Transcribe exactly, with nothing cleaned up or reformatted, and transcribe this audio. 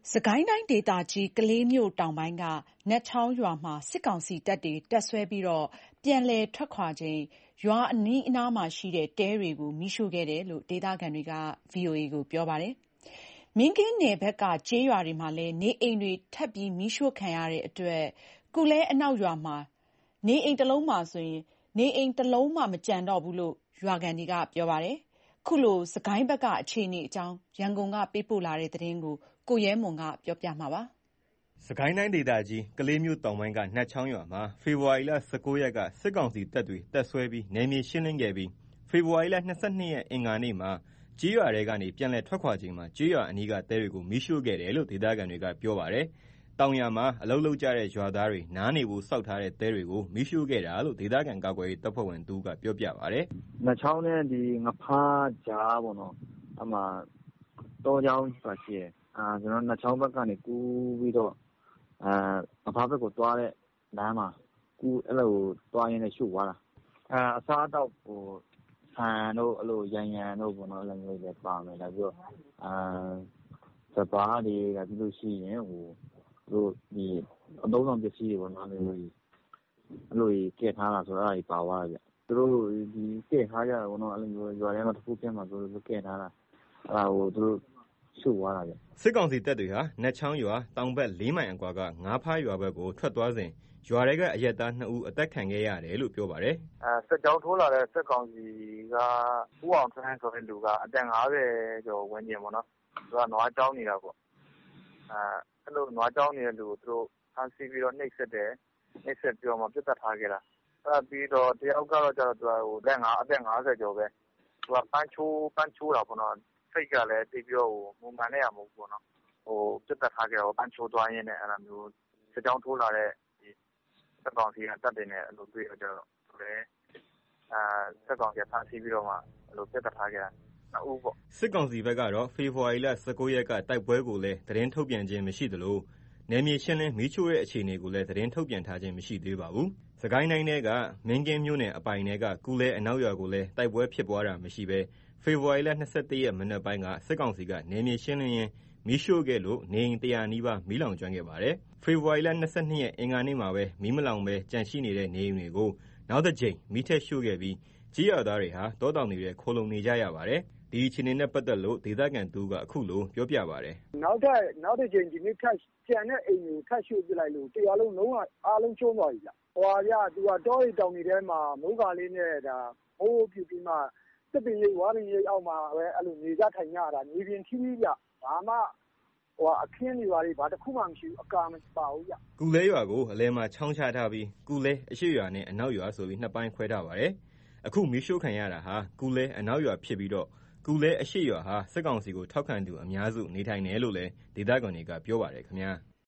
စစ်ကိုင်းတိုင်းဒေသကြီးကလေးမြို့တောင်ပိုင်းကနတ်ချောင်းရွာမှာစစ်ကောင်စီတပ်တွေတပ်စွဲပြီးပြန်လည်ထွက်ခွာချိန်ရွာအနီးအနားမှာရှိတဲ့တဲတွေကိုမီးရှို့ခဲ့တယ်လို့ဒေသခံတွေက ပြောပါတယ်။ မင်းကင်းနယ်ဘက်ကကျေးရွာတွေမှာလည်းနေအိမ်တွေထပ်မီးရှို့ခံရတဲ့အတွက် ကူလဲအနောက်ရွာမှာနေအိမ်တလုံးမှမကျန်တော့ဘူးလို့ ရွာခံတွေကပြောပါတယ်။ ခုလိုစစ်ကိုင်းဘက်ကအခြေအနေအကြောင်းရန်ကုန်ကပေးပို့တဲ့သတင်းကိုကိုရဲမွန်ကပြောပြပါမယ်။ စစ်ကိုင်းတိုင်းဒေသကြီးကလေးမြို့တောင်ပိုင်းကနတ်ချောင်းရွာမှာဖေဖော်ဝါရီ ၁၉ ရက်ကစစ်ကောင်စီတပ်တွေတပ်စွဲပြီးနယ်မြေရှင်းလင်းခဲ့ပြီးဖေဖော်ဝါရီ ၂၂ ရက်အင်္ဂါနေ့မှာကျေးရွာထဲကနေပြန်လည်ထွက်ခွာချိန်မှာကျေးရွာအနီးကတဲတွေကိုမီးရှို့ခဲ့တယ်လို့ဒေသခံတွေကပြောပါတယ်။ တောင်ယာမှာအလုပ်လုပ်ကြတဲ့ရွာသားတွေနားနေဖို့ဆောက်ထားတဲ့တဲတွေကိုမီးရှို့ခဲ့တာလို့ဒေသခံကာကွယ်ရေးတပ်ဖွဲ့ဝင်တဦးကပြောပြပါတယ်။ “နတ်ချောင်းနဲ့ငဖားကြားပေါ့နော်။ အဲ့မှာတောကြောင်းဆိုတာရှိတယ်။ ကျွန်တော်တို့နတ်ချောင်းဘက်ကနေကူးပြီးတော့ငဖားဘက်ကိုသွားတဲ့လမ်းမှာအဲ့လိုသွားရင်းနဲ့ရှို့သွားတာ။ အစားအသောက်ဆန်တို့ယန်ယန်တို့ပေါ့နော်။ အဲ့လိုမျိုးတွေလည်းပါမယ်။ နောက်ပြီးတော့စပါးတွေပြီးလို့ရှိရင်သူတို့အသုံးဆောင်ပစ္စည်းတွေပေါ့နော်။ အဲ့လိုတွေထည့်ထားတာဆိုတော့အဲ့ဒါတွေပါသွားတယ်ဗျ။ သူတို့တည့်ထားကြတာပေါ့နော်။ အဲ့လိုမျိုးရွာထဲမှာတခုခုဖြစ်မှာစိုးလို့တည့်ထားတာ။ အဲ့ဒါကိုသူတို့ရှို့သွားတာဗျ။ ” စစ်ကောင်စီတပ်တွေဟာနတ်ချောင်းရွာတောင်ဘက် လေးမိုင်အကွာကငါးဖားရွာဘက်ကိုထွက်သွားစဉ်ရွာထဲကအရပ်သား ၂ ဦးအသတ်ခံခဲ့ရတယ်လို့ပြောပါတယ်။ “စစ်ကြောင်းထိုးလာတဲ့စစ်ကောင်စီကဦးအောင်ဆန်းဆိုတဲ့သူကအသက် ၅၀ ကျော်ဝန်းကျင်ပေါ့နော်။ သူကနွားကျောင်းနေတာပေါ့။ အဲ့လိုနွားကျောင်းနေတဲ့သူကိုသူတို့ဖမ်းဆီးပြီးတော့နှိပ်စက်တယ်။ နှိပ်စက်ပြီးတော့မှပစ်သတ်ထားခဲ့တာ။ အဲ့ဒါပြီးတော့တယောက်ကတော့အသက် ၅၀ ကျော်ပဲ။ သူကပန်းချိုးတာပေါ့နော်။ စိတ်ကလည်းသိပ်ပြီးတော့မူမှန်တဲ့ဟာမဟုတ်ဘူးပေါ့နော်။ ပစ်သတ်ထားခဲ့တာပေါ့။ ပန်းချိုးသွားရင်းနဲ့အဲ့လိုမျိုးစစ်ကြောင်းထိုးလာတဲ့စစ်ကောင်စီကတပ်တွေနဲ့တွေ့တော့ကျတော့စစ်ကောင်စီကဖမ်းဆီးပြီးတော့မှပစ်သတ်ထားခဲ့တာ ၂ ဦးပေါ့။ ” စစ်ကောင်စီဘက်ကတော့ဖေဖော်ဝါရီ ၁၉ ရက်ကတိုက်ပွဲကိုလည်းသတင်းထုတ်ပြန်ခြင်းမရှိသလိုနယ်မြေရှင်းလင်းမီးရှို့တဲ့အခြေအနေကိုလည်းသတင်းထုတ်ပြန်ထားခြင်းမရှိသေးပါဘူး။ စစ်ကိုင်းတိုင်းထဲကမင်းကင်းမြို့နယ်အပိုင်ထဲကကူလဲအနောက်ရွာကိုလည်းတိုက်ပွဲဖြစ်ပွားတာမရှိဘဲဖေဖော်ဝါရီ ၂၁ ရက်မနက်ပိုင်းကစစ်ကောင်စီကနယ်မြေရှင်းလင်းရင်းမီးရှို့ခဲ့လို့နေအိမ် ၁၀၀ နီးပါးမီးလောင်ကျွမ်းခဲ့ပါတယ်။ ဖေဖော်ဝါရီ ၂၂ ရက်အင်္ဂါနေ့မှာပဲမီးမလောင်ဘဲကျန်ရှိနေတဲ့နေအိမ်တွေကိုနောက်တကြိမ်မီးထပ်ရှို့ခဲ့ပြီးကျေးရွာသားတွေဟာတောတောင်တွေထဲခိုလှုံနေကြရပါတယ်။ ဒီအခြေအနေနဲ့ပတ်သက်လို့ဒေသခံတဦးကအခုလိုပြောပြပါတယ်။ “နောက်တကြိမ်ဒီနေ့ထပ်ကျန်တဲ့အိမ်တွေကိုထပ်ရှို့ပစ်လိုက်လို့တရွာလုံးအားလုံးကျွမ်းသွားပြီဗျ။ သူကတောတွေတောင်တွေထဲမှာမိုးကာလေးနဲ့မိုးပြုတ်ပြီးမှသစ်ပင်ရိပ်ဝါးပင်ရိပ်အောက်မှာပဲအဲ့လိုနေကြထိုင်ကြရတာမြေပြင်ထီးထီးဗျ။ ဘာမှအခင်းတွေဘာတခုမှမရှိဘူး။ အကာမပါဘူးဗျ။ ” ကူလဲရွာကိုအလယ်မှာချောင်းချထားပြီးကူလဲအရှေ့ရွာနဲ့အနောက်ရွာဆိုပြီးနှစ်ပိုင်းခွဲထားပါတယ်။ အခုမီးရှို့ခံရတာဟာကူလဲအနောက်ရွာဖြစ်ပြီးတော့ကူလဲအရှေ့ရွာဟာစစ်ကောင်စီကိုထောက်ခံသူအများစုနေထိုင်တယ်လို့လည်းဒေသခံတွေကပြောပါတယ်ခင်ဗျာ။